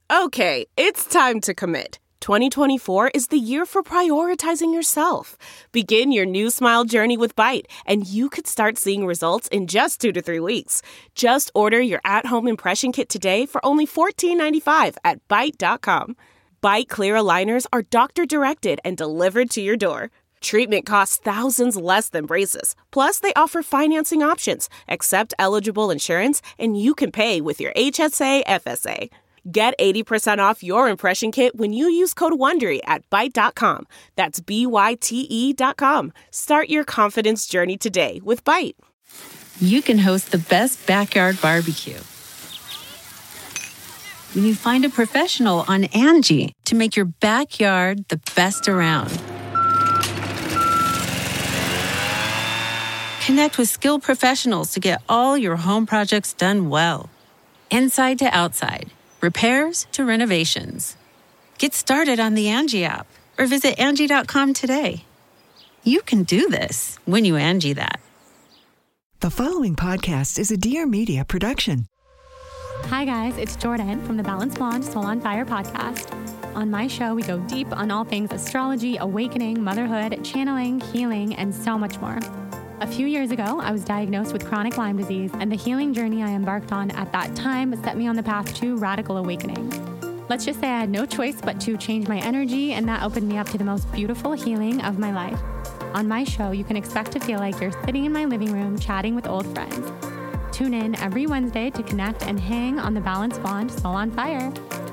Okay, it's time to commit. 2024 is the year for prioritizing yourself. Begin your new smile journey with Byte, and you could start seeing results in just 2 to 3 weeks. Just order your at-home impression kit today for only $14.95 at Byte.com. Byte Clear aligners are doctor-directed and delivered to your door. Treatment costs thousands less than braces. Plus, they offer financing options, accept eligible insurance, and you can pay with your HSA FSA. Get 80% off your impression kit when you use code WONDERY at Byte.com. That's BYTE.com. Start your confidence journey today with Byte. You can host the best backyard barbecue when you find a professional on Angie to make your backyard the best around. Connect with skilled professionals to get all your home projects done well. Inside to outside. Repairs to renovations. Get started on the Angie app or visit Angie.com today. You can do this when you Angie that. The following podcast is a Dear Media production. Hi guys, it's Jordan from the Balanced Blonde Soul on Fire podcast. On my show, we go deep on all things astrology, awakening, motherhood, channeling, healing, and so much more. A few years ago, I was diagnosed with chronic Lyme disease, and the healing journey I embarked on at that time set me on the path to radical awakening. Let's just say I had no choice but to change my energy, and that opened me up to the most beautiful healing of my life. On my show, you can expect to feel like you're sitting in my living room chatting with old friends. Tune in every Wednesday to connect and hang on the Balanced Blonde Soul on Fire.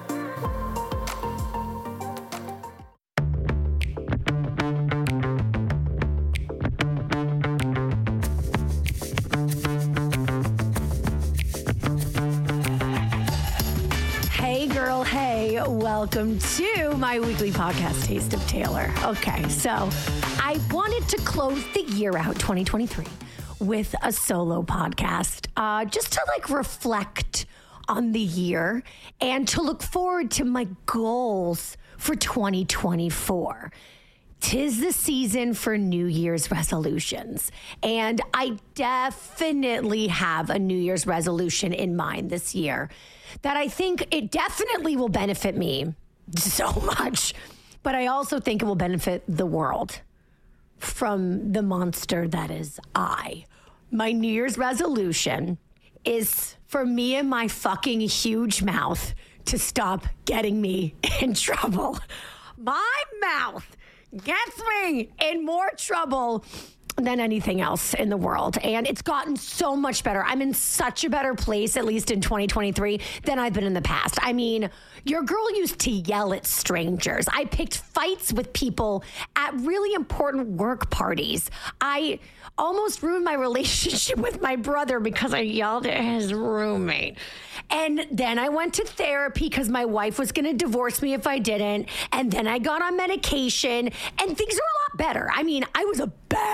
Welcome to my weekly podcast, Taste of Taylor. Okay, so I wanted to close the year out, 2023, with a solo podcast, just to reflect on the year and to look forward to my goals for 2024. 'Tis the season for New Year's resolutions, and I definitely have a New Year's resolution in mind this year that I think it definitely will benefit me so much, but I also think it will benefit the world from the monster that is I. My New Year's resolution is for me and my fucking huge mouth to stop getting me in trouble. My mouth gets me in more trouble than anything else in the world. And it's gotten so much better. I'm in such a better place, at least in 2023, than I've been in the past. I mean, your girl used to yell at strangers. I picked fights with people at really important work parties. I almost ruined my relationship with my brother because I yelled at his roommate. And then I went to therapy because my wife was going to divorce me if I didn't. And then I got on medication and things are a lot better. I mean, I was a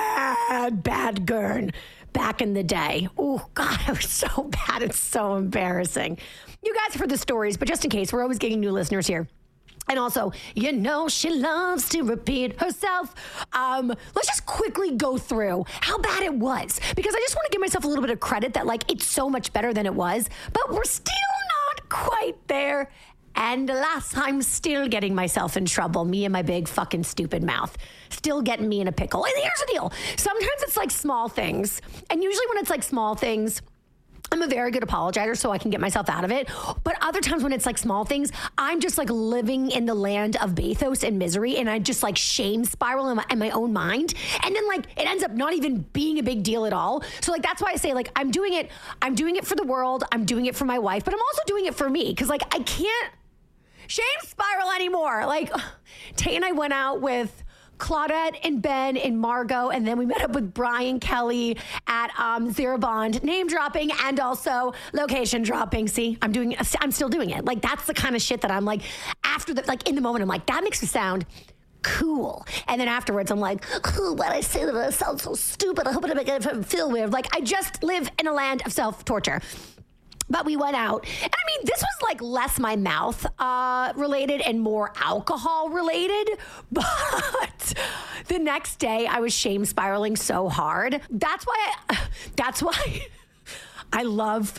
bad girl back in the day. Oh, God, I was so bad. It's so embarrassing. You guys have heard the stories, but just in case, we're always getting new listeners here. And also, you know, she loves to repeat herself. Let's just quickly go through how bad it was, because I just want to give myself a little bit of credit that it's so much better than it was, but we're still not quite there. And alas, I'm still getting myself in trouble. Me and my big fucking stupid mouth. Still getting me in a pickle. And here's the deal. Sometimes it's small things. And usually when it's small things, I'm a very good apologizer, so I can get myself out of it. But other times when it's small things, I'm just living in the land of bathos and misery, and I just shame spiral in my own mind. And then it ends up not even being a big deal at all. So that's why I say I'm doing it for the world. I'm doing it for my wife, but I'm also doing it for me because I can't shame spiral anymore. Tay and I went out with Claudette and Ben and Margot, and then we met up with Brian Kelly at Zero Bond, name dropping and also location dropping. See, I'm still doing it. That's the kind of shit that I'm after the in the moment. I'm that makes me sound cool, and then afterwards I'm oh, why did I say that? I sound so stupid. I hope I don't make it feel weird. I just live in a land of self-torture. But we went out, and I mean, this was less my mouth related and more alcohol related. But the next day, I was shame spiraling so hard. That's why I love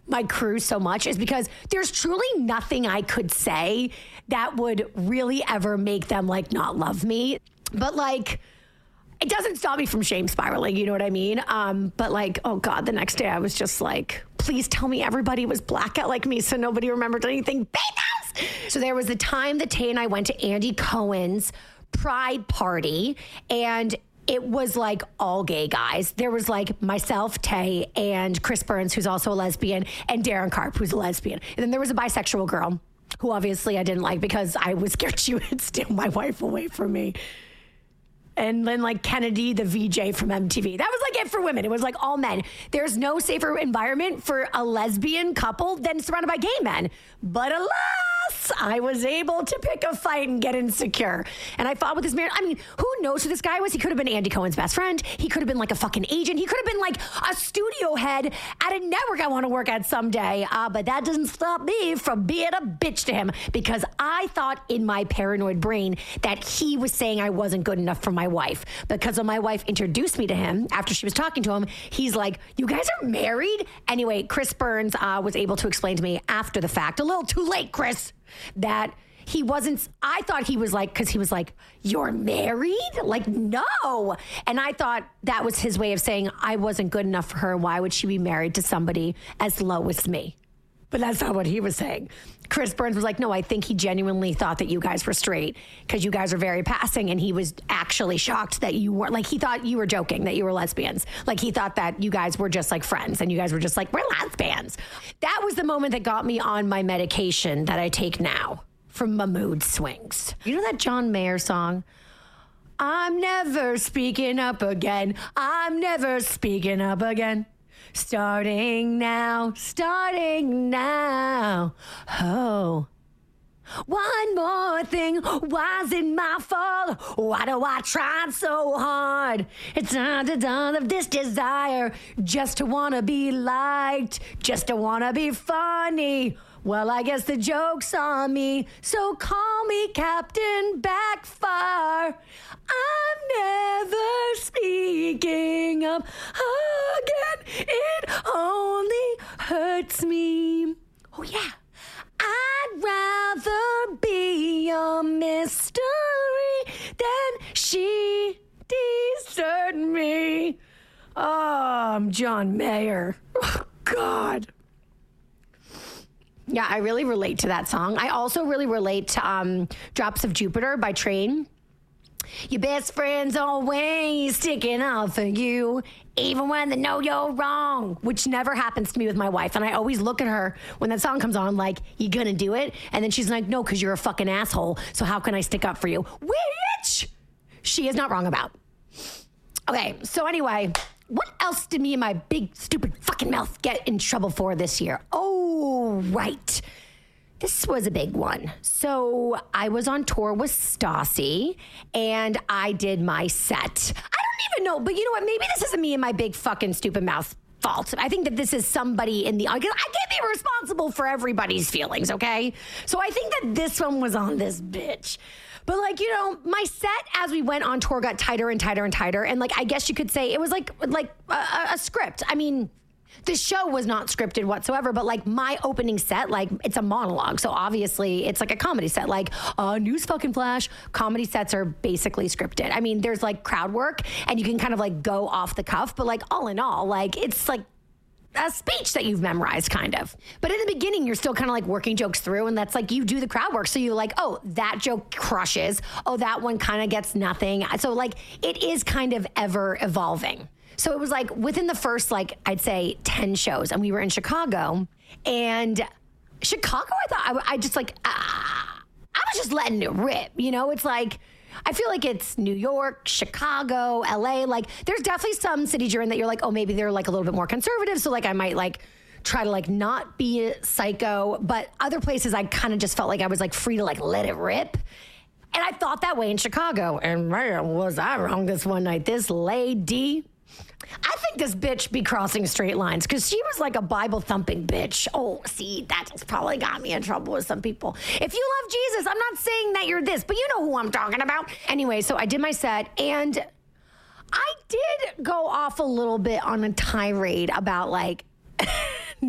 my crew so much is because there's truly nothing I could say that would really ever make them like not love me. But like, it doesn't stop me from shame spiraling, you know what I mean? But like, oh God, the next day I was just like, please tell me everybody was blackout like me so nobody remembered anything. Bathhouse! So there was the time that Tay and I went to Andy Cohen's Pride party, and it was like all gay guys. There was like myself, Tay, and Chris Burns, who's also a lesbian, and Darren Karp, who's a lesbian. And then there was a bisexual girl who obviously I didn't like because I was scared she would steal my wife away from me. And then like Kennedy, the VJ from MTV. That was like it for women. It was like all men. There's no safer environment for a lesbian couple than surrounded by gay men. But alas, I was able to pick a fight and get insecure. And I fought with this man. I mean, who knows who this guy was? He could have been Andy Cohen's best friend. He could have been like a fucking agent. He could have been like a studio head at a network I want to work at someday. But that doesn't stop me from being a bitch to him because I thought in my paranoid brain that he was saying I wasn't good enough for my wife. Because when my wife introduced me to him after she was talking to him, he's like, you guys are married? Anyway, Chris Burns was able to explain to me after the fact, a little too late, Chris, that he wasn't, I thought he was like, because he was like, you're married? Like, no. And I thought that was his way of saying I wasn't good enough for her. Why would she be married to somebody as low as me? But that's not what he was saying. Chris Burns was like, no, I think he genuinely thought that you guys were straight because you guys are very passing. And he was actually shocked that you weren't, like, he thought you were joking, that you were lesbians. Like, he thought that you guys were just like friends and you guys were just like, we're lesbians. That was the moment that got me on my medication that I take now from my mood swings. You know that John Mayer song? I'm never speaking up again. I'm never speaking up again. Starting now. Oh. One more thing, why's it my fault? Why do I try so hard? It's not the dawn of this desire, just to wanna be liked, just to wanna be funny. Well, I guess the joke's on me, so call me Captain Backfire. I'm never speaking up again. It only hurts me. Oh, yeah. I'd rather be a mystery than she desert me. Oh, I'm John Mayer. Oh, God. Yeah, I really relate to that song. I also really relate to Drops of Jupiter by Train. Your best friend's always sticking up for you, even when they know you're wrong, which never happens to me with my wife. And I always look at her when that song comes on like, you gonna do it? And then she's like, no, because you're a fucking asshole. So how can I stick up for you? Which she is not wrong about. Okay, so anyway, what else did me and my big, stupid fucking mouth get in trouble for this year? Oh, right. This was a big one. So I was on tour with Stassi, and I did my set. I don't even know, but you know what? Maybe this isn't me and my big fucking stupid mouth fault. I think that this is somebody in the audience. I can't be responsible for everybody's feelings, okay? So I think that this one was on this bitch. But like, you know, my set as we went on tour got tighter and tighter and tighter. And like, I guess you could say it was like a script. I mean, the show was not scripted whatsoever, but like my opening set, like it's a monologue. So obviously it's like a comedy set, like news fucking flash. Comedy sets are basically scripted. I mean, there's like crowd work and you can kind of like go off the cuff, but like all in all, like it's like a speech that you've memorized kind of. But in the beginning, you're still kind of like working jokes through, and that's like you do the crowd work. So you're like, oh, that joke crushes. Oh, that one kind of gets nothing. So like it is kind of ever evolving. So it was like within the first, like, I'd say 10 shows, and we were in Chicago. And Chicago, I thought I just like, I was just letting it rip. You know, it's like, I feel like it's New York, Chicago, LA. Like, there's definitely some cities you're in that you're like, oh, maybe they're like a little bit more conservative. So like, I might like try to like not be psycho. But other places, I kind of just felt like I was like free to like let it rip. And I thought that way in Chicago. And man, was I wrong this one night. This lady, I think this bitch be crossing straight lines because she was like a Bible thumping bitch. Oh, see, that's probably got me in trouble with some people. If you love Jesus, I'm not saying that you're this, but you know who I'm talking about. Anyway, so I did my set, and I did go off a little bit on a tirade about like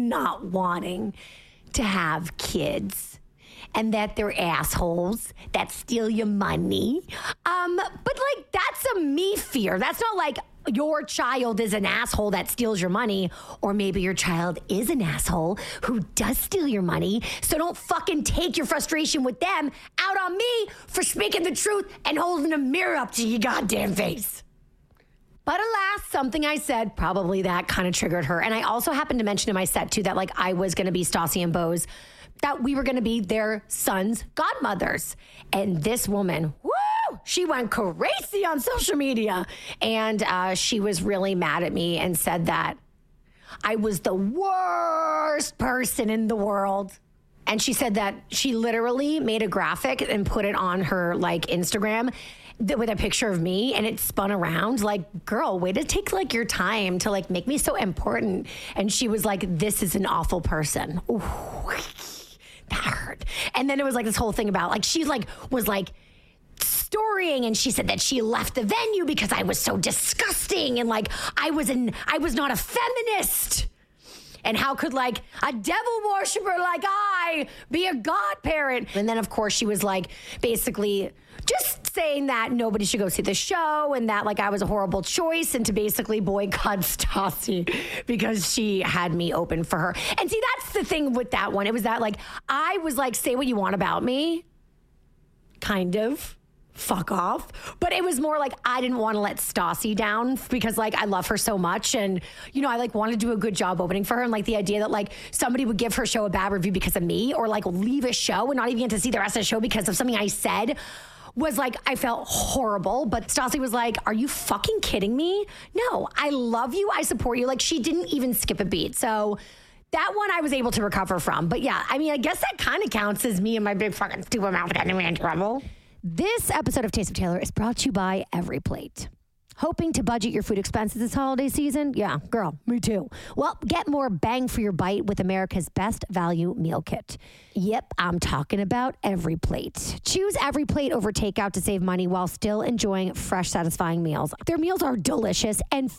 not wanting to have kids and that they're assholes that steal your money. But like, that's a me fear. That's not like your child is an asshole that steals your money, or maybe your child is an asshole who does steal your money. So don't fucking take your frustration with them out on me for speaking the truth and holding a mirror up to your goddamn face. But alas, something I said, probably that kind of triggered her. And I also happened to mention in my set too that like I was going to be Stassi and Bo's, that we were going to be their sons' godmothers. And this woman, woo, she went crazy on social media. And she was really mad at me and said that I was the worst person in the world. And she said that she literally made a graphic and put it on her like Instagram with a picture of me, and it spun around. Like, girl, way to take like your time to like make me so important. And she was like, this is an awful person. Ooh, that hurt. And then it was like this whole thing about like, she like was like storying, and she said that she left the venue because I was so disgusting, and like I was not a feminist. And how could like a devil worshiper like I be a godparent? And then of course she was like basically just saying that nobody should go see the show, and that like I was a horrible choice, and to basically boycott Stassi because she had me open for her. And see, that's the thing with that one. It was that like I was like, say what you want about me, kind of. Fuck off. But it was more like I didn't want to let Stassi down because like I love her so much, and you know I like want to do a good job opening for her, and like the idea that like somebody would give her show a bad review because of me, or like leave a show and not even get to see the rest of the show because of something I said, was like I felt horrible. But Stassi was like, are you fucking kidding me? No, I love you, I support you. Like she didn't even skip a beat. So that one I was able to recover from. But yeah, I mean, I guess that kind of counts as me and my big fucking stupid mouth getting me in trouble. This episode of Taste of Taylor is brought to you by Every Plate. Hoping to budget your food expenses this holiday season? Yeah, girl, me too. Well, get more bang for your bite with America's best value meal kit. Yep, I'm talking about Every Plate. Choose Every Plate over takeout to save money while still enjoying fresh, satisfying meals. Their meals are delicious and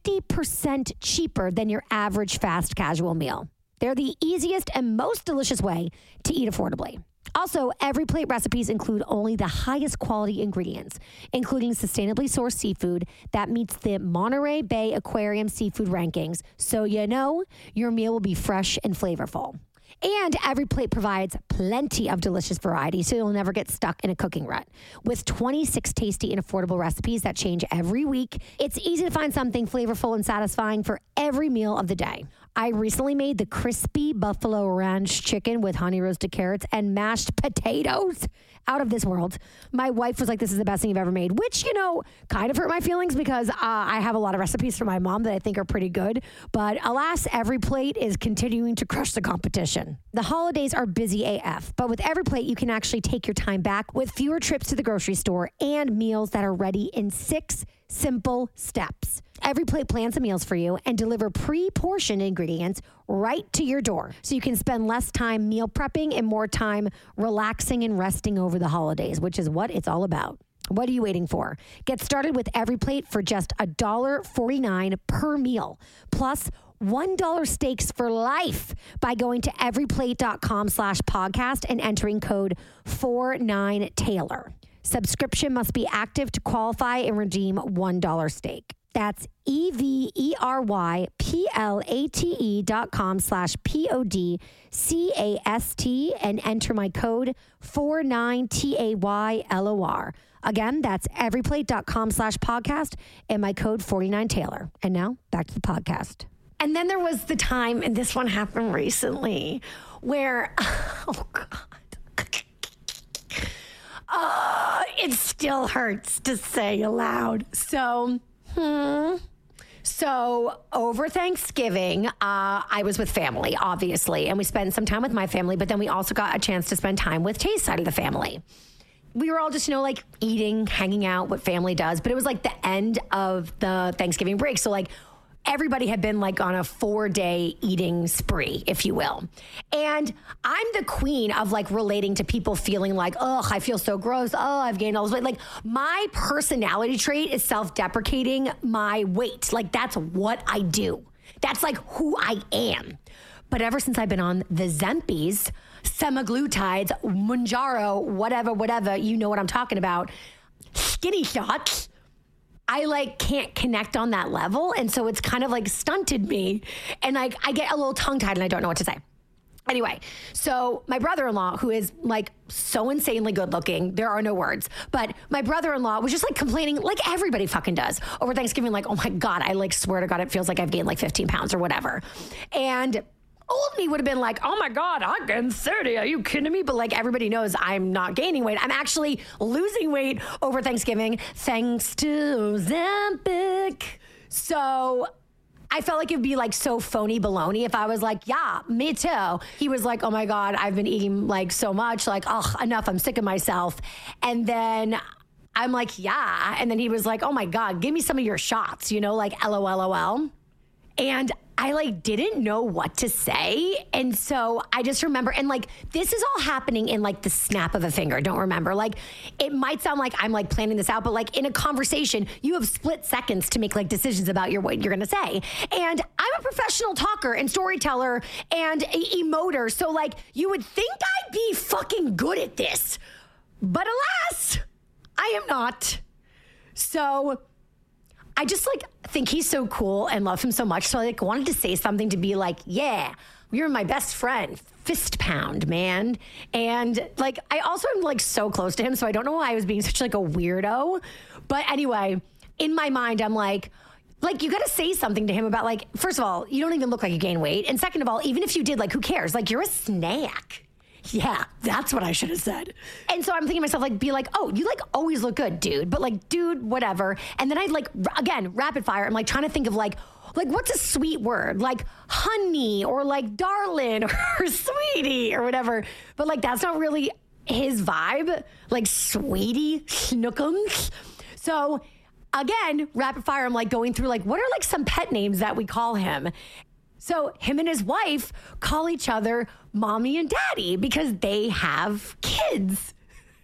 50% cheaper than your average fast casual meal. They're the easiest and most delicious way to eat affordably. Also, Every Plate recipes include only the highest quality ingredients, including sustainably sourced seafood that meets the Monterey Bay Aquarium seafood rankings, so you know your meal will be fresh and flavorful. And Every Plate provides plenty of delicious variety, so you'll never get stuck in a cooking rut. With 26 tasty and affordable recipes that change every week, it's easy to find something flavorful and satisfying for every meal of the day. I recently made the crispy buffalo ranch chicken with honey roasted carrots and mashed potatoes. Out of this world. My wife was like, this is the best thing you've ever made, which, you know, kind of hurt my feelings because I have a lot of recipes from my mom that I think are pretty good. But alas, Every Plate is continuing to crush the competition. The holidays are busy AF, but with Every Plate, you can actually take your time back with fewer trips to the grocery store and meals that are ready in 6 simple steps. Every Plate plans the meals for you and deliver pre-portioned ingredients right to your door, so you can spend less time meal prepping and more time relaxing and resting over the holidays, which is what it's all about. What are you waiting for? Get started with Every Plate for just $1.49 per meal, plus $1 steaks for life by going to everyplate.com/podcast and entering code 49Taylor. Subscription must be active to qualify and redeem $1 steak. That's everyplate.com/PODCAST and enter my code 49TAYLOR. Again, that's everyplate.com/podcast and my code 49Taylor. And now back to the podcast. And then there was the time, and this one happened recently, where, oh God. It still hurts to say aloud. So over Thanksgiving, I was with family, obviously, and we spent some time with my family, but then we also got a chance to spend time with Tay's side of the family. We were all just, you know, like eating, hanging out, what family does, but it was like the end of the Thanksgiving break. So like everybody had been like on a 4-day eating spree, if you will. And I'm the queen of like relating to people feeling like, oh, I feel so gross. Oh, I've gained all this weight. Like my personality trait is self-deprecating my weight. Like that's what I do. That's like who I am. But ever since I've been on the Zempies, semaglutides, Mounjaro, whatever, you know what I'm talking about, skinny shots, I like can't connect on that level. And so it's kind of like stunted me. And like I get a little tongue tied and I don't know what to say. Anyway, so my brother-in-law, who is like so insanely good looking, there are no words, but my brother-in-law was just like complaining like everybody fucking does over Thanksgiving. Like, oh my God, I like swear to God, it feels like I've gained like 15 pounds or whatever. And old me would have been like, oh my God, I gained 30. Are you kidding me? But like everybody knows I'm not gaining weight. I'm actually losing weight over Thanksgiving thanks to Ozempic. So I felt like it'd be like so phony baloney if I was like, yeah, me too. He was like, oh my God, I've been eating like so much, like, oh, enough, I'm sick of myself. And then I'm like, yeah. And then he was like, oh my God, give me some of your shots, you know, like LOL. And I like didn't know what to say. And so I just remember, and like, this is all happening in like the snap of a finger. Don't remember. Like, it might sound like I'm like planning this out, but like in a conversation, you have split seconds to make like decisions about what you're going to say. And I'm a professional talker and storyteller and emoter. So like, you would think I'd be fucking good at this, but alas, I am not. So I just like think he's so cool and love him so much. So I like wanted to say something to be like, yeah, you're my best friend. Fist pound, man. And like, I also am like so close to him. So I don't know why I was being such like a weirdo. But anyway, in my mind, I'm like, you got to say something to him about like, first of all, you don't even look like you gain weight. And second of all, even if you did, like, who cares? Like, you're a snack. Yeah, that's what I should have said. And so I'm thinking to myself, like, be like, oh, you like always look good, dude. But like, dude, whatever. And then I'd like, again, rapid fire. I'm like trying to think of like what's a sweet word? Like honey or like darling or sweetie or whatever. But like, that's not really his vibe. Like sweetie, snookums. So again, rapid fire. I'm like going through like, what are like some pet names that we call him? So him and his wife call each other mommy and daddy because they have kids.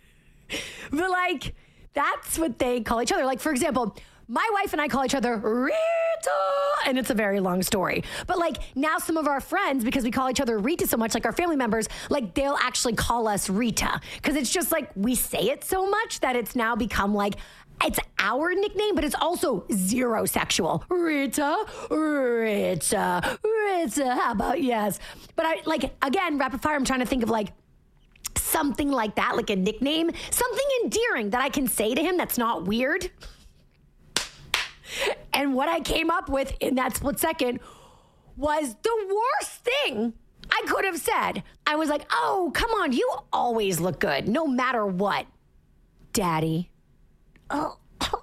But like, that's what they call each other. Like, for example, my wife and I call each other Rita, and it's a very long story. But like now some of our friends, because we call each other Rita so much, like our family members, like they'll actually call us Rita. Because it's just like, we say it so much that it's now become like, it's our nickname, but it's also zero sexual. Rita, how about yes? But I like, again, rapid fire, I'm trying to think of like something like that, like a nickname, something endearing that I can say to him that's not weird. And what I came up with in that split second was the worst thing I could have said. I was like, oh, come on, you always look good, no matter what, Daddy. Oh.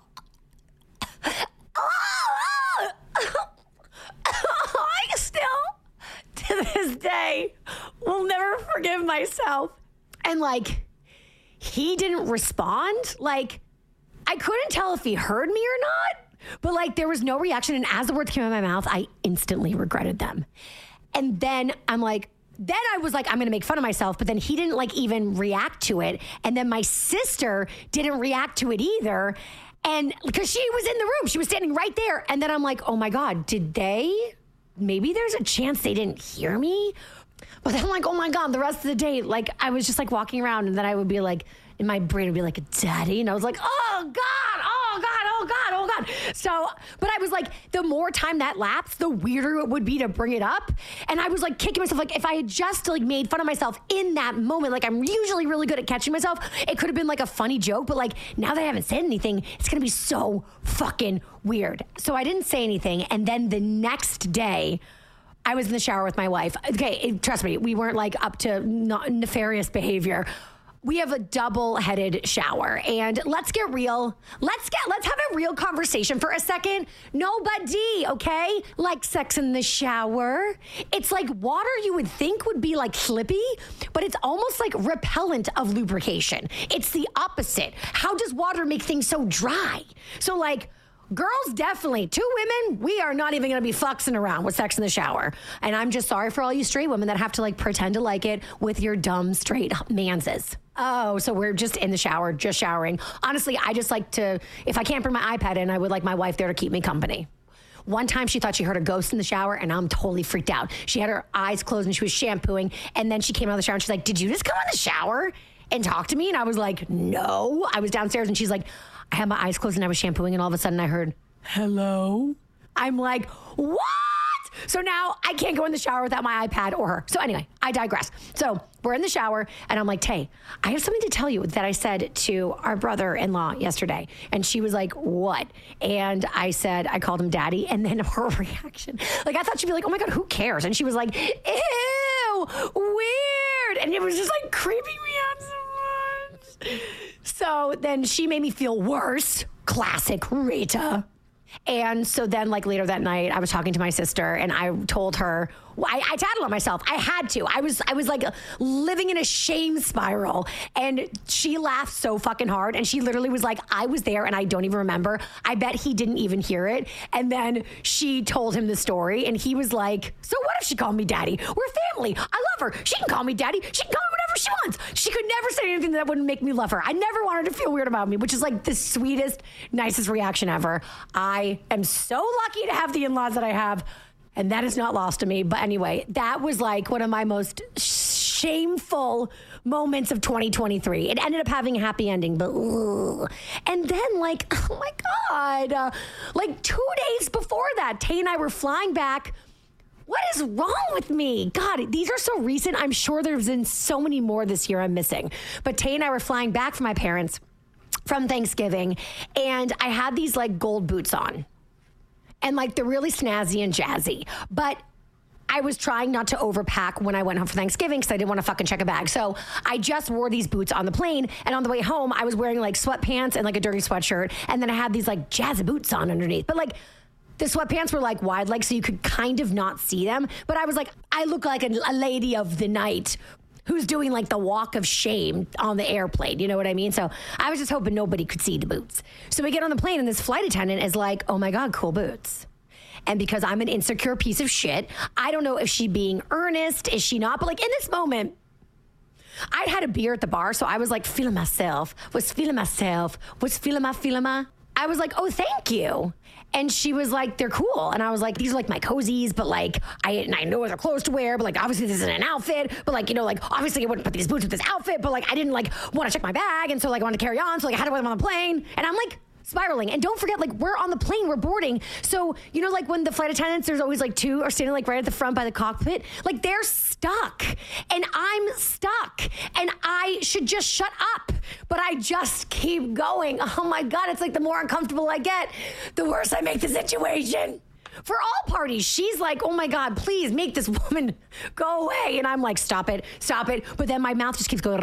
I still, to this day, will never forgive myself. And like, he didn't respond. Like, I couldn't tell if he heard me or not, but like, there was no reaction. And as the words came out of my mouth, I instantly regretted them. And then I'm like, then I was like, I'm going to make fun of myself. But then he didn't like even react to it. And then my sister didn't react to it either. And because she was in the room, she was standing right there. And then I'm like, oh my God, maybe there's a chance they didn't hear me. But then I'm like, oh my God, the rest of the day, like I was just like walking around and then I would be like, in my brain would be like, Daddy. And I was like, oh God. So, but I was like, the more time that lapsed, the weirder it would be to bring it up. And I was like kicking myself. Like if I had just like made fun of myself in that moment, like I'm usually really good at catching myself. It could have been like a funny joke, but like now that I haven't said anything, it's going to be so fucking weird. So I didn't say anything. And then the next day, I was in the shower with my wife. Okay, trust me, we weren't like up to nefarious behavior. We have a double-headed shower, and let's get real. Let's have a real conversation for a second. Nobody, okay? Like sex in the shower. It's like water you would think would be like slippy, but it's almost like repellent of lubrication. It's the opposite. How does water make things so dry? So like, girls, definitely. 2 women, we are not even going to be fucksing around with sex in the shower. And I'm just sorry for all you straight women that have to like pretend to like it with your dumb straight manses. Oh, so we're just in the shower, just showering. Honestly, I just like to, if I can't bring my iPad in, I would like my wife there to keep me company. One time she thought she heard a ghost in the shower, and I'm totally freaked out. She had her eyes closed and she was shampooing, and then she came out of the shower and she's like, did you just come out of the shower and talk to me? And I was like, no. I was downstairs and she's like, I had my eyes closed and I was shampooing, and all of a sudden I heard, hello? I'm like, what? So now I can't go in the shower without my iPad or her. So anyway, I digress. So we're in the shower and I'm like, Tay, I have something to tell you that I said to our brother-in-law yesterday. And she was like, what? And I said, I called him daddy. And then her reaction, like I thought she'd be like, oh my God, who cares? And she was like, ew, weird. And it was just like creeping me out so much. So then she made me feel worse. Classic Rita. And so then, like, later that night, I was talking to my sister and I told her, I tattled on myself. I had to. I was like living in a shame spiral, and she laughed so fucking hard. And she literally was like, I was there and I don't even remember. I bet he didn't even hear it. And then she told him the story and he was like, so what if she called me daddy? We're family. I love her. She can call me daddy. She can call me whatever she wants. She could never say anything that wouldn't make me love her. I never wanted her to feel weird about me, which is like the sweetest, nicest reaction ever. I am so lucky to have the in-laws that I have. And that is not lost to me. But anyway, that was like one of my most shameful moments of 2023. It ended up having a happy ending, but ugh. And then like, oh my God, like 2 days before that, Tay and I were flying back. What is wrong with me? God, these are so recent. I'm sure there's been so many more this year I'm missing. But Tay and I were flying back from my parents from Thanksgiving, and I had these like gold boots on. And like they're really snazzy and jazzy. But I was trying not to overpack when I went home for Thanksgiving because I didn't want to fucking check a bag. So I just wore these boots on the plane. And on the way home, I was wearing like sweatpants and like a dirty sweatshirt. And then I had these like jazzy boots on underneath. But like the sweatpants were like wide legs, so you could kind of not see them. But I was like, I look like a lady of the night who's doing like the walk of shame on the airplane. You know what I mean? So I was just hoping nobody could see the boots. So we get on the plane and this flight attendant is like, oh my God, cool boots. And because I'm an insecure piece of shit, I don't know if she's being earnest, is she not? But like in this moment, I'd had a beer at the bar, so I was like feeling my. I was like, oh, thank you. And she was like, they're cool. And I was like, these are like my cozies, but like, I know they're clothes to wear, but like, obviously this isn't an outfit, but like, you know, like, obviously I wouldn't put these boots with this outfit, but like, I didn't like want to check my bag. And so like, I wanted to carry on. So like, I had to wear them on the plane. And I'm like spiraling. And don't forget, like, we're on the plane, we're boarding. So, you know, like when the flight attendants, there's always like two are standing like right at the front by the cockpit, like they're stuck and I'm stuck and I should just shut up. But I just keep going. Oh my God, it's like the more uncomfortable I get, the worse I make the situation. For all parties, she's like, oh my God, please make this woman go away. And I'm like, stop it. But then my mouth just keeps going.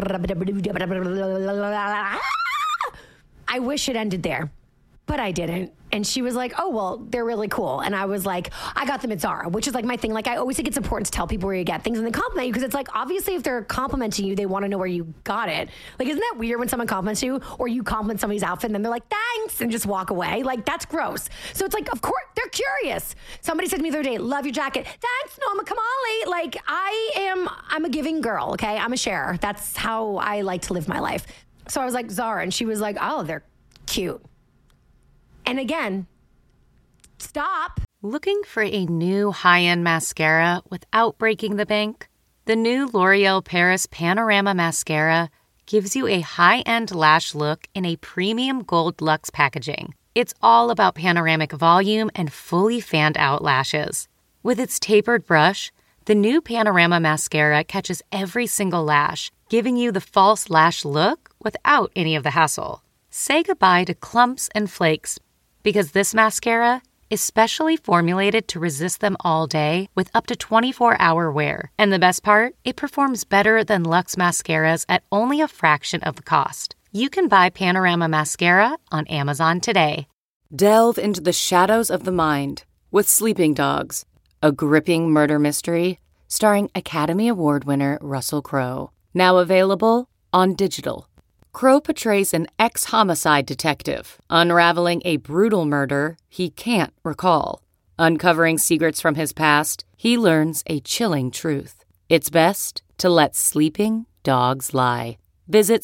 I wish it ended there, but I didn't. And she was like, oh, well, they're really cool. And I was like, I got them at Zara, which is like my thing. Like, I always think it's important to tell people where you get things and they compliment you because it's like, obviously, if they're complimenting you, they want to know where you got it. Like, isn't that weird when someone compliments you or you compliment somebody's outfit and then they're like, thanks, and just walk away? Like, that's gross. So it's like, of course, they're curious. Somebody said to me the other day, love your jacket. Thanks, Norma Kamali. Like, I'm a giving girl, okay? I'm a sharer. That's how I like to live my life. So I was like, Zara, and she was like, oh, they're cute. And again, stop. Looking for a new high-end mascara without breaking the bank? The new L'Oreal Paris Panorama Mascara gives you a high-end lash look in a premium gold luxe packaging. It's all about panoramic volume and fully fanned-out lashes. With its tapered brush, the new Panorama Mascara catches every single lash, giving you the false lash look without any of the hassle. Say goodbye to clumps and flakes, because this mascara is specially formulated to resist them all day with up to 24-hour wear. And the best part? It performs better than Luxe mascaras at only a fraction of the cost. You can buy Panorama Mascara on Amazon today. Delve into the shadows of the mind with Sleeping Dogs, a gripping murder mystery starring Academy Award winner Russell Crowe. Now available on digital. Crowe portrays an ex-homicide detective, unraveling a brutal murder he can't recall. Uncovering secrets from his past, he learns a chilling truth. It's best to let sleeping dogs lie. Visit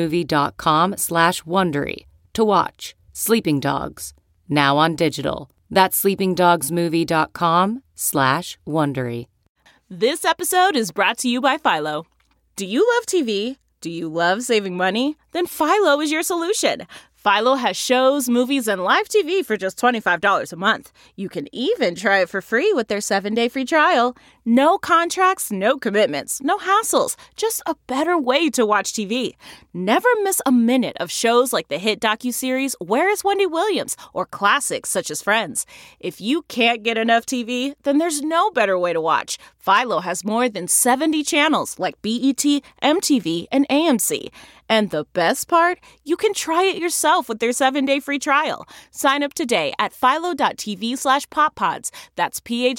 sleepingdogsmovie.com/Wondery to watch Sleeping Dogs, now on digital. That's sleepingdogsmovie.com/Wondery. This episode is brought to you by Philo. Do you love TV? Do you love saving money? Then Philo is your solution. Philo has shows, movies, and live TV for just $25 a month. You can even try it for free with their 7-day free trial. No contracts, no commitments, no hassles. Just a better way to watch TV. Never miss a minute of shows like the hit docuseries Where is Wendy Williams? Or classics such as Friends. If you can't get enough TV, then there's no better way to watch. Philo has more than 70 channels like BET, MTV, and AMC. And the best part? You can try it yourself with their 7-day free trial. Sign up today at philo.tv/poppods. That's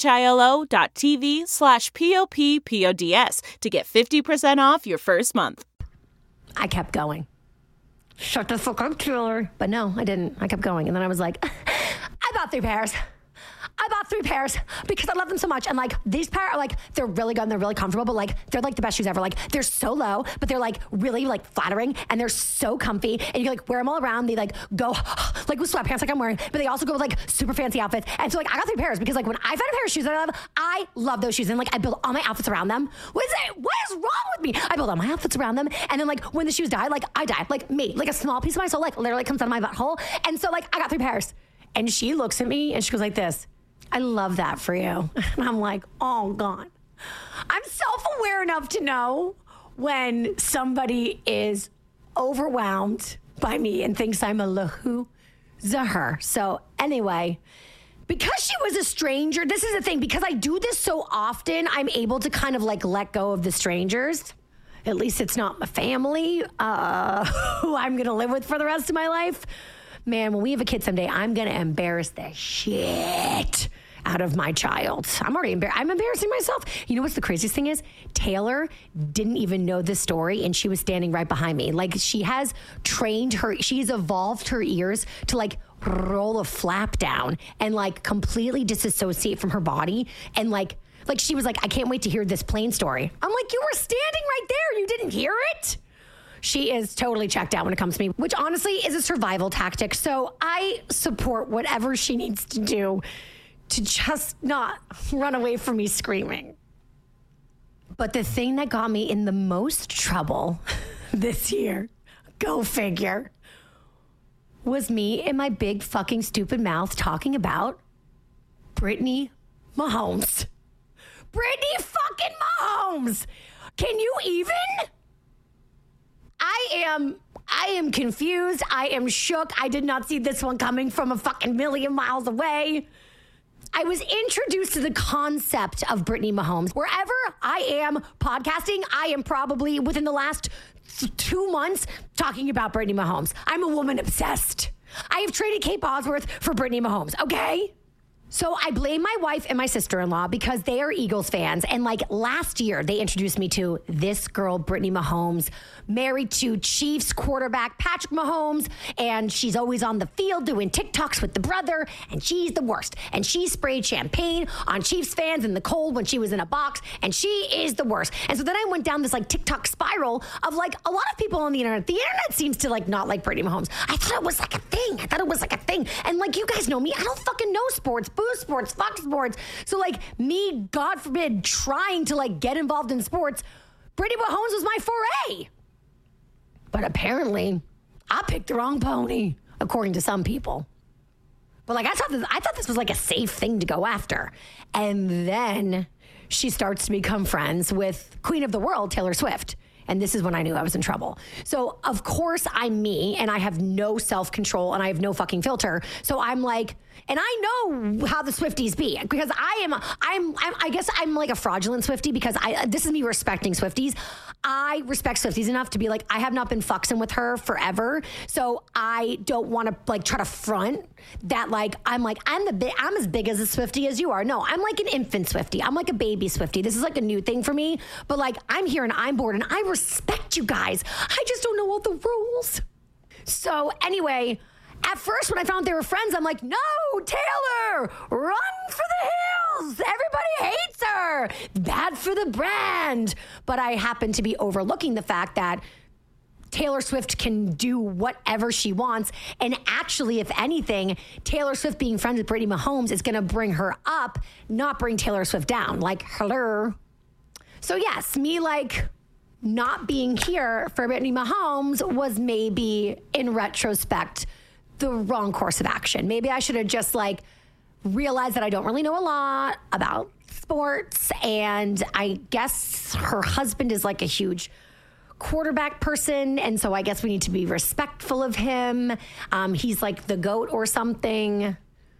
philo.tv/poppods to get 50% off your first month. I kept going. Shut the fuck up, Taylor. But no, I didn't. I kept going. And then I was like, I bought 3 pairs. I bought 3 pairs because I love them so much. And like these pair are like, they're really good and they're really comfortable, but like they're like the best shoes ever. Like they're so low, but they're like really like flattering and they're so comfy. And you can like wear them all around. They like go like with sweatpants like I'm wearing, but they also go with like super fancy outfits. And so like I got 3 pairs because like when I find a pair of shoes that I love those shoes. And like I build all my outfits around them. What is wrong with me? I build all my outfits around them. And then like when the shoes die, like I die, like me, like a small piece of my soul, like literally comes out of my butthole. And so like I got 3 pairs and she looks at me and she goes like this. I love that for you. And I'm like, oh God. I'm self-aware enough to know when somebody is overwhelmed by me and thinks I'm a loser. So anyway, because she was a stranger, this is the thing, because I do this so often, I'm able to kind of like let go of the strangers. At least it's not my family who I'm going to live with for the rest of my life. Man, when we have a kid someday, I'm going to embarrass the shit out of my child. I'm already I'm embarrassing myself. You know what's the craziest thing is? Taylor didn't even know this story and she was standing right behind me. Like she's evolved her ears to like roll a flap down and like completely disassociate from her body. And like she was like, I can't wait to hear this plane story. I'm like, you were standing right there. You didn't hear it? She is totally checked out when it comes to me, which honestly is a survival tactic. So I support whatever she needs to do to just not run away from me screaming. But the thing that got me in the most trouble this year, go figure, was me and my big fucking stupid mouth talking about Brittany Mahomes. Brittany fucking Mahomes. Can you even? I am confused. I am shook. I did not see this one coming from a fucking million miles away. I was introduced to the concept of Brittany Mahomes. Wherever I am podcasting, I am probably within the last 2 months talking about Brittany Mahomes. I'm a woman obsessed. I have traded Kate Bosworth for Brittany Mahomes, okay? So I blame my wife and my sister-in-law because they are Eagles fans. And like last year, they introduced me to this girl, Brittany Mahomes, married to Chiefs quarterback Patrick Mahomes. And she's always on the field doing TikToks with the brother. And she's the worst. And she sprayed champagne on Chiefs fans in the cold when she was in a box. And she is the worst. And so then I went down this like TikTok spiral of like a lot of people on the internet. The internet seems to like not like Brittany Mahomes. I thought it was like a thing. And like you guys know me, I don't fucking know sports. Sports, Fox Sports. So like me, God forbid, trying to like get involved in sports, Brittany Mahomes was my foray. But apparently, I picked the wrong pony, according to some people. But like I thought this was like a safe thing to go after. And then she starts to become friends with Queen of the World, Taylor Swift. And this is when I knew I was in trouble. So, of course, I'm me, and I have no self-control, and I have no fucking filter. So I'm like, and I know how the Swifties be, because I guess I'm like a fraudulent Swiftie, because this is me respecting Swifties. I respect Swifties enough to be like, I have not been fucksing with her forever. So I don't want to like try to front that like, I'm as big as a Swiftie as you are. No, I'm like an infant Swiftie. I'm like a baby Swiftie. This is like a new thing for me, but like I'm here and I'm bored and I respect you guys. I just don't know all the rules. So anyway, at first when I found they were friends, I'm like, no, Taylor, run for the hills. Everybody hates her. Bad for the brand. But I happen to be overlooking the fact that Taylor Swift can do whatever she wants. And actually, if anything, Taylor Swift being friends with Brittany Mahomes is going to bring her up, not bring Taylor Swift down. Like, hello. So yes, me like not being here for Brittany Mahomes was maybe in retrospect the wrong course of action. Maybe I should have just like realized that I don't really know a lot about sports. And I guess her husband is like a huge quarterback person, and so I guess we need to be respectful of him. He's like the GOAT or something.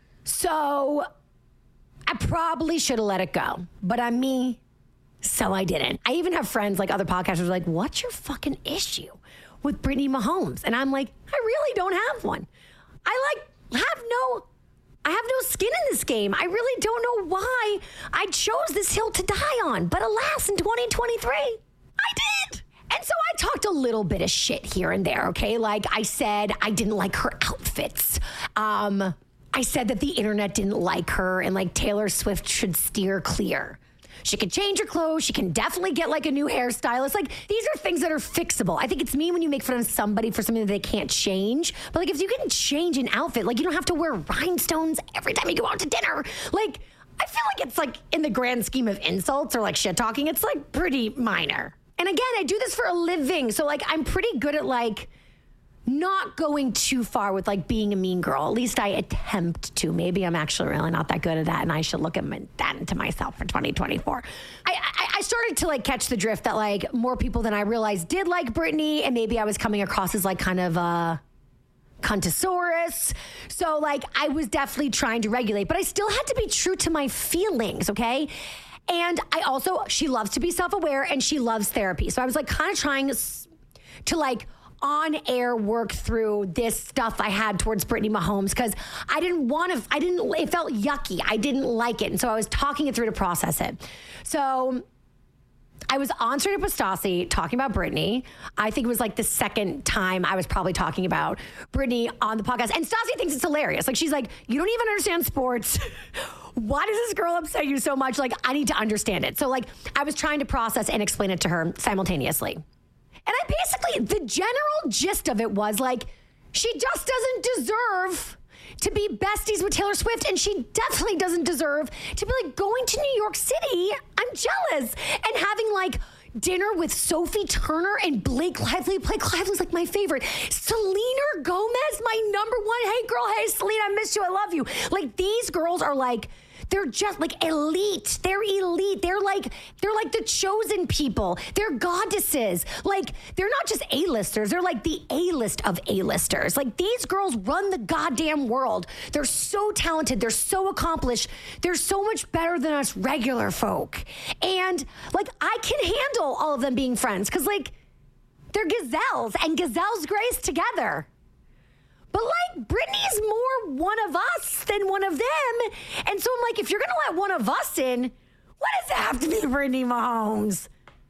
So I probably should have let it go, but I'm me, so I didn't. I even have friends, like other podcasters, like, what's your fucking issue with Brittany Mahomes? And I'm like, I really don't have one. I have no skin in this game. I really don't know why I chose this hill to die on. But alas, in 2023, I did. And so I talked a little bit of shit here and there, okay? Like I said, I didn't like her outfits. I said that the internet didn't like her and like Taylor Swift should steer clear. She can change her clothes. She can definitely get like a new hairstylist. Like these are things that are fixable. I think it's mean when you make fun of somebody for something that they can't change. But like if you can change an outfit, like you don't have to wear rhinestones every time you go out to dinner. Like I feel like it's like in the grand scheme of insults or like shit talking, it's like pretty minor. And again, I do this for a living. So like I'm pretty good at like not going too far with like being a mean girl. At least I attempt to. Maybe I'm actually really not that good at that and I should look at that into myself for 2024. I started to like catch the drift that like more people than I realized did like Brittany, and maybe I was coming across as like kind of a cuntosaurus. So like I was definitely trying to regulate, but I still had to be true to my feelings, okay? And she loves to be self-aware and she loves therapy. So I was like kind of trying to like on air work through this stuff I had towards Brittany Mahomes because it felt yucky. I didn't like it. And so I was talking it through to process it. So I was on Straight Up with Stassi talking about Brittany. I think it was like the second time I was probably talking about Brittany on the podcast. And Stassi thinks it's hilarious. Like she's like, you don't even understand sports. Why does this girl upset you so much? Like, I need to understand it. So like I was trying to process and explain it to her simultaneously. And the general gist of it was like, she just doesn't deserve to be besties with Taylor Swift. And she definitely doesn't deserve to be like going to New York City. I'm jealous. And having like dinner with Sophie Turner and Blake Lively. Blake Lively's like my favorite. Selena Gomez, my number one. Hey girl, hey Selena, I miss you. I love you. Like these girls are like, they're just like elite. They're elite. They're like the chosen people. They're goddesses. Like they're not just A-listers. They're like the A-list of A-listers. Like these girls run the goddamn world. They're so talented. They're so accomplished. They're so much better than us regular folk. And like I can handle all of them being friends because like they're gazelles and gazelles grace together. But like Brittany's more one of us than one of them. And so I'm like, if you're going to let one of us in, why does it have to be Brittany Mahomes?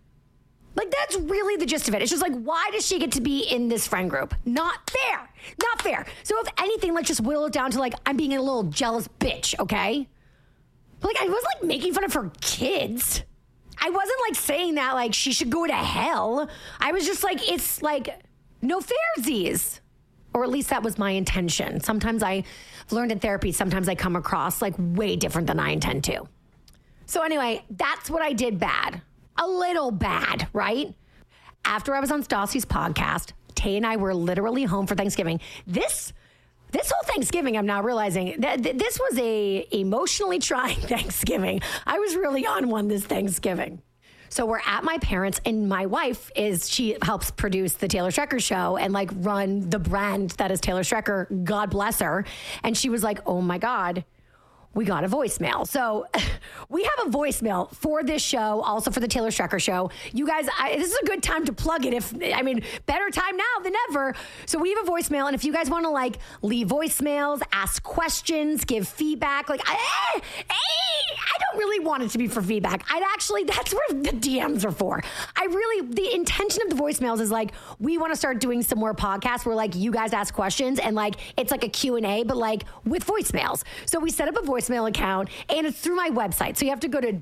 Like that's really the gist of it. It's just like, why does she get to be in this friend group? Not fair. Not fair. So if anything, let's just whittle it down to like, I'm being a little jealous bitch, okay? But like, I wasn't like making fun of her kids. I wasn't like saying that like she should go to hell. I was just like, it's like no fairsies. Or at least that was my intention. Sometimes I've learned in therapy, sometimes I come across like way different than I intend to. So anyway, that's what I did bad. A little bad, right? After I was on Stassi's podcast, Tay and I were literally home for Thanksgiving. This whole Thanksgiving, I'm now realizing that this was a emotionally trying Thanksgiving. I was really on one this Thanksgiving. So we're at my parents' and my wife she helps produce the Taylor Strecker show and like run the brand that is Taylor Strecker. God bless her. And she was like, oh my God, we got a voicemail. So we have a voicemail for this show, also for the Taylor Strecker show. You guys, this is a good time to plug it. Better time now than ever. So we have a voicemail. And if you guys want to like leave voicemails, ask questions, give feedback, like, I don't really want it to be for feedback. That's where the DMs are for. The intention of the voicemails is like, we want to start doing some more podcasts where like you guys ask questions and like, it's like a Q&A, but like with voicemails. So we set up a voicemail voicemail account, and it's through my website. So you have to go to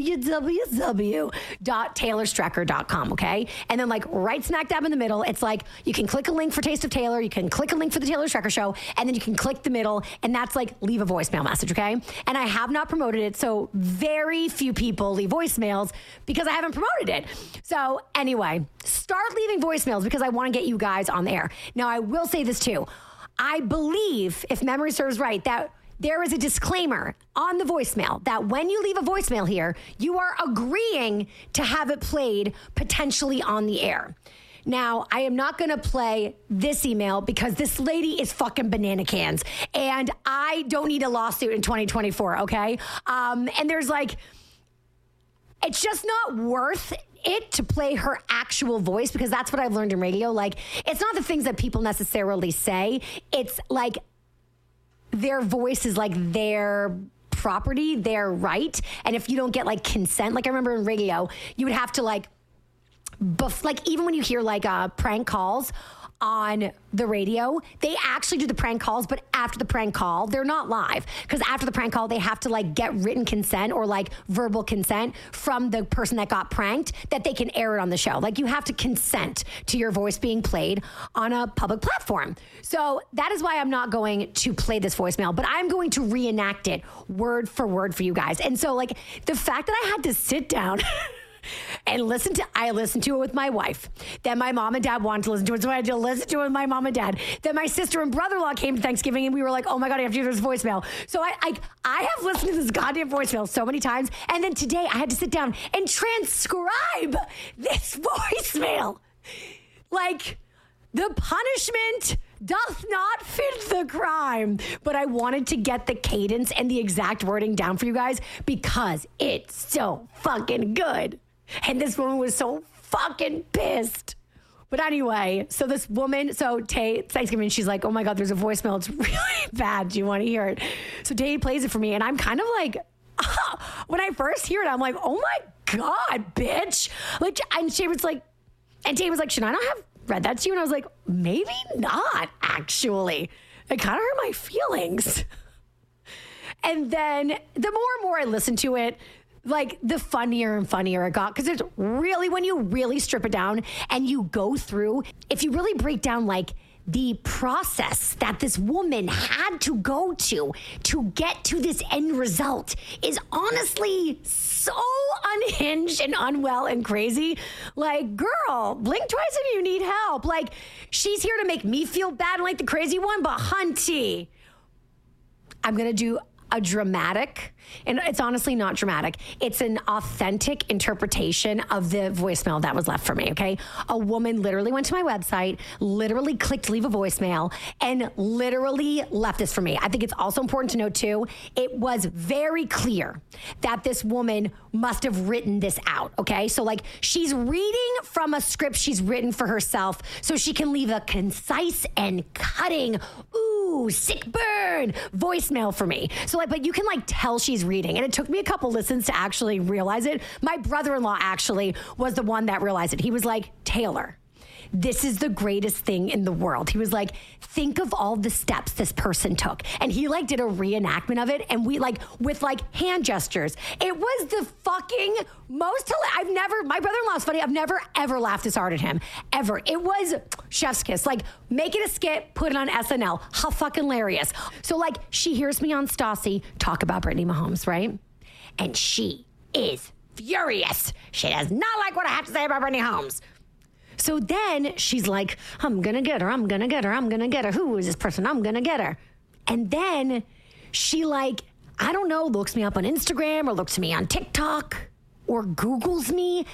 www.taylorstrecker.com, okay? And then like right smack dab in the middle, it's like you can click a link for Taste of Taylor, you can click a link for the Taylor Strecker Show, and then you can click the middle, and that's like leave a voicemail message, okay? And I have not promoted it, so very few people leave voicemails because I haven't promoted it. So anyway, start leaving voicemails because I want to get you guys on the air. Now, I will say this too. I believe, if memory serves right, that there is a disclaimer on the voicemail that when you leave a voicemail here, you are agreeing to have it played potentially on the air. Now, I am not going to play this email because this lady is fucking banana cans, and I don't need a lawsuit in 2024, okay? And there's like, it's just not worth it to play her actual voice because that's what I've learned in radio. Like, it's not the things that people necessarily say. It's like their voice is like their property, their right. And if you don't get like consent, like I remember in radio, you would have to like even when you hear like prank calls on the radio, they actually do the prank calls, but after the prank call, they're not live because after the prank call, they have to like get written consent or like verbal consent from the person that got pranked that they can air it on the show. Like you have to consent to your voice being played on a public platform. So that is why I'm not going to play this voicemail, but I'm going to reenact it word for word for you guys. And so like the fact that I had to sit down and I listened to it with my wife. Then my mom and dad wanted to listen to it, so I had to listen to it with my mom and dad. Then my sister and brother-in-law came to Thanksgiving, and we were like, oh my God, I have to do this voicemail. So I have listened to this goddamn voicemail so many times, and then today I had to sit down and transcribe this voicemail. Like, the punishment doth not fit the crime. But I wanted to get the cadence and the exact wording down for you guys because it's so fucking good. And this woman was so fucking pissed. But anyway, so this woman, Thanksgiving, she's like, oh my God, there's a voicemail. It's really bad. Do you want to hear it? So Tay plays it for me. And I'm kind of like, when I first hear it, I'm like, oh my God, bitch. Like, and Tay was like, should I not have read that to you? And I was like, maybe not, actually. It kind of hurt my feelings. And then the more and more I listened to it, like the funnier and funnier it got. Because it's really, when you really strip it down and you go through, if you really break down like the process that this woman had to go to get to this end result is honestly so unhinged and unwell and crazy. Like, girl, blink twice if you need help. Like, she's here to make me feel bad and like the crazy one, but hunty, I'm going to do a dramatic, and it's honestly not dramatic. It's an authentic interpretation of the voicemail that was left for me, okay? A woman literally went to my website, literally clicked leave a voicemail, and literally left this for me. I think it's also important to note, too, it was very clear that this woman must have written this out, okay? So, like, she's reading from a script she's written for herself so she can leave a concise and cutting, ooh, sick burn voicemail for me. So, like, but you can, like, tell she's reading. And it took me a couple listens to actually realize it. My brother-in-law actually was the one that realized it. He was like, Taylor, this is the greatest thing in the world. He was like, think of all the steps this person took. And he like did a reenactment of it. And we like, with like hand gestures. It was the fucking most, my brother-in-law's funny. I've never ever laughed this hard at him. Ever. It was chef's kiss. Like, make it a skit, put it on SNL. How fucking hilarious. So like, she hears me on Stassi talk about Brittany Mahomes, right? And she is furious. She does not like what I have to say about Brittany Mahomes. So then she's like, I'm going to get her. I'm going to get her. I'm going to get her. Who is this person? I'm going to get her. And then she like, I don't know, looks me up on Instagram or looks me on TikTok or Googles me.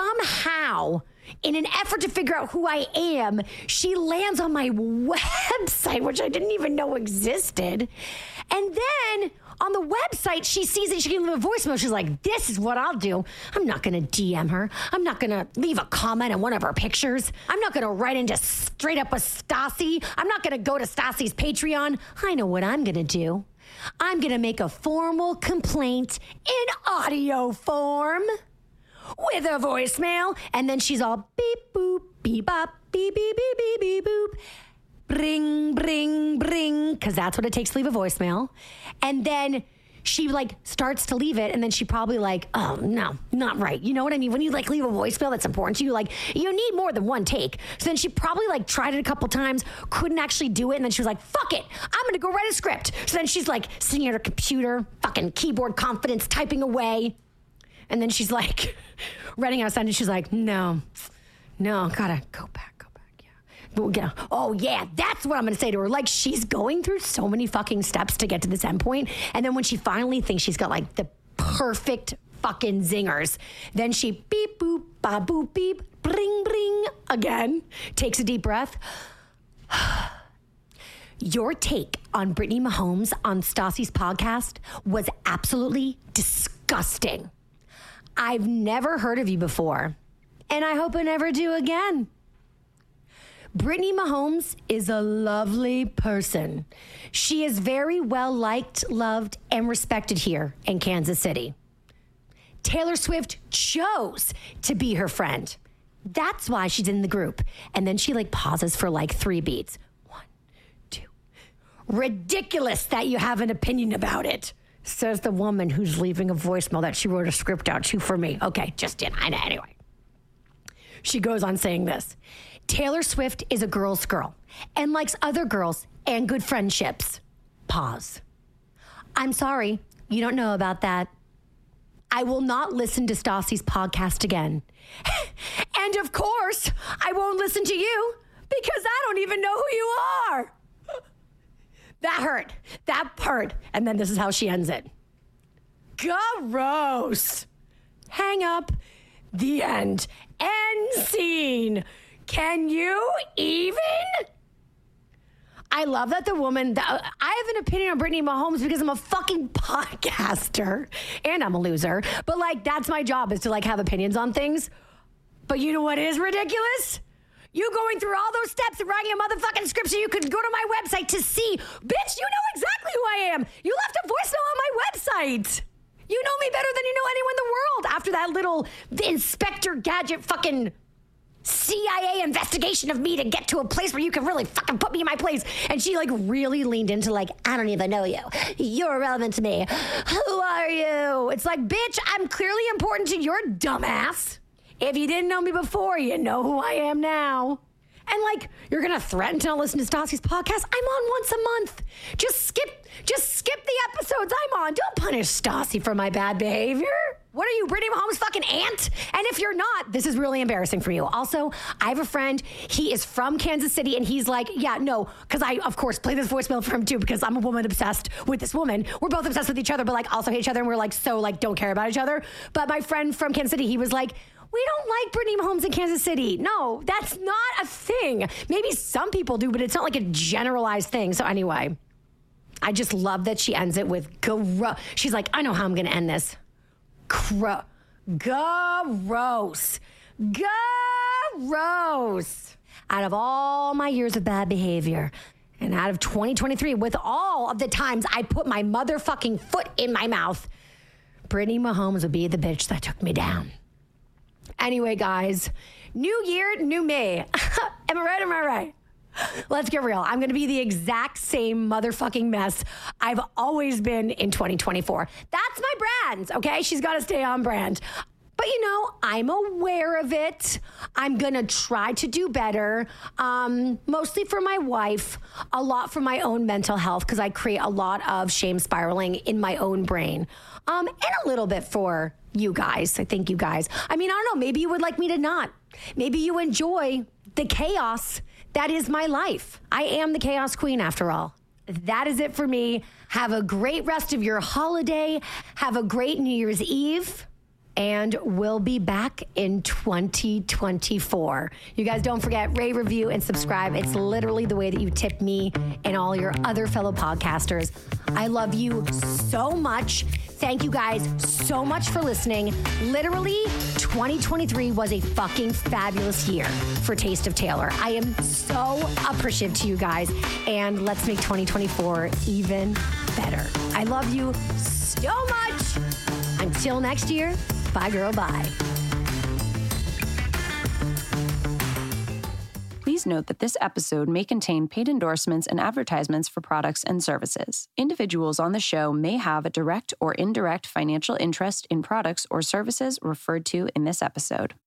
Somehow, in an effort to figure out who I am, she lands on my website, which I didn't even know existed. And then on the website, she sees it. She can leave a voicemail. She's like, this is what I'll do. I'm not going to DM her. I'm not going to leave a comment on one of her pictures. I'm not going to write into straight up with Stassi. I'm not going to go to Stassi's Patreon. I know what I'm going to do. I'm going to make a formal complaint in audio form with a voicemail. And then she's all beep, boop, beep, bop, beep, beep, beep, beep, beep, boop. Bring, bring, bring, because that's what it takes to leave a voicemail. And then she like starts to leave it, and then she probably like, oh no, not right. You know what I mean? When you like leave a voicemail that's important to you, like you need more than one take. So then she probably like tried it a couple times, couldn't actually do it, and then she was like, fuck it, I'm gonna go write a script. So then she's like sitting at her computer, fucking keyboard confidence, typing away, and then she's like writing out a sentence. She's like, no, gotta go back. Yeah. Oh yeah, that's what I'm gonna say to her. Like she's going through so many fucking steps to get to this end point, and then when she finally thinks she's got like the perfect fucking zingers, then she beep boop ba boop beep bring bring again, takes a deep breath. Your take on Brittany Mahomes on Stassi's podcast was absolutely disgusting. I've never heard of you before, and I hope I never do again. Brittany Mahomes is a lovely person. She is very well liked, loved, and respected here in Kansas City. Taylor Swift chose to be her friend. That's why she's in the group. And then she like pauses for like 3 beats. 1, 2. Ridiculous that you have an opinion about it, says the woman who's leaving a voicemail that she wrote a script out to for me. Okay, just did. I know. Anyway. She goes on saying this. Taylor Swift is a girl's girl and likes other girls and good friendships. Pause. I'm sorry, you don't know about that. I will not listen to Stassi's podcast again. And of course, I won't listen to you because I don't even know who you are. That hurt. That hurt. And then this is how she ends it. Gross. Hang up. The end. End scene. Can you even? I love that the woman, I have an opinion on Brittany Mahomes because I'm a fucking podcaster and I'm a loser. But like, that's my job, is to like have opinions on things. But you know what is ridiculous? You going through all those steps and writing a motherfucking script so you could go to my website to see. Bitch, you know exactly who I am. You left a voicemail on my website. You know me better than you know anyone in the world after that little Inspector Gadget fucking CIA investigation of me to get to a place where you can really fucking put me in my place. And she like really leaned into like, I don't even know you. You're irrelevant to me. Who are you? It's like, bitch, I'm clearly important to your dumbass. If you didn't know me before, you know who I am now. And like, you're going to threaten to not listen to Stassi's podcast? I'm on once a month. Just skip the episodes I'm on. Don't punish Stassi for my bad behavior. What are you, Brittany Mahomes' fucking aunt? And if you're not, this is really embarrassing for you. Also, I have a friend. He is from Kansas City, and he's like, yeah, no, because I, of course, play this voicemail for him too, because I'm a woman obsessed with this woman. We're both obsessed with each other, but like also hate each other, and we're like so like don't care about each other. But my friend from Kansas City, he was like, we don't like Brittany Mahomes in Kansas City. No, that's not a thing. Maybe some people do, but it's not like a generalized thing. So anyway, I just love that she ends it with she's like, I know how I'm going to end this. Gross. Out of all my years of bad behavior, and out of 2023, with all of the times I put my motherfucking foot in my mouth, Brittany Mahomes would be the bitch that took me down. Anyway, guys, new year, new me. Am I right? Am I right? Let's get real. I'm going to be the exact same motherfucking mess I've always been in 2024. That's my brand, okay? She's got to stay on brand. But, you know, I'm aware of it. I'm going to try to do better, mostly for my wife, a lot for my own mental health, because I create a lot of shame spiraling in my own brain, and a little bit for you guys. I think you guys. I mean, I don't know. Maybe you would like me to not. Maybe you enjoy the chaos that is my life. I am the chaos queen after all. That is it for me. Have a great rest of your holiday. Have a great New Year's Eve. And we'll be back in 2024. You guys don't forget, rate, review, and subscribe. It's literally the way that you tip me and all your other fellow podcasters. I love you so much. Thank you guys so much for listening. Literally, 2023 was a fucking fabulous year for Taste of Taylor. I am so appreciative to you guys, and let's make 2024 even better. I love you so much. Until next year, bye, girl, bye. Please note that this episode may contain paid endorsements and advertisements for products and services. Individuals on the show may have a direct or indirect financial interest in products or services referred to in this episode.